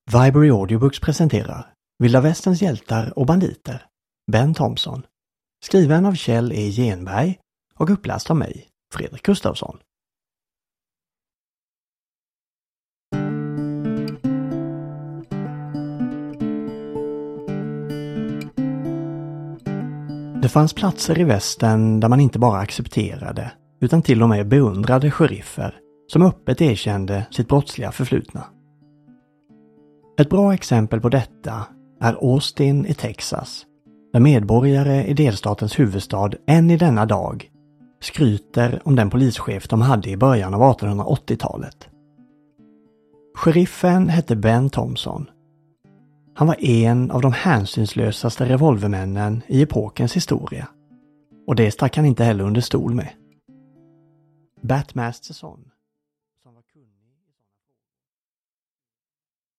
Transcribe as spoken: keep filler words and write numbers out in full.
Viberry Audiobooks presenterar Vilda Västerns hjältar och banditer, Ben Thompson, skriven av Kjell E. Genberg och uppläst av mig, Fredrik Gustafsson. Det fanns platser i västern där man inte bara accepterade utan till och med beundrade sheriffer som öppet erkände sitt brottsliga förflutna. Ett bra exempel på detta är Austin i Texas, där medborgare i delstatens huvudstad än i denna dag skryter om den polischef de hade i början av artonhundraåttiotalet. Sheriffen hette Ben Thompson. Han var en av de hänsynslösaste revolvermännen i epokens historia, och det stack han inte heller under stol med. Batmasterson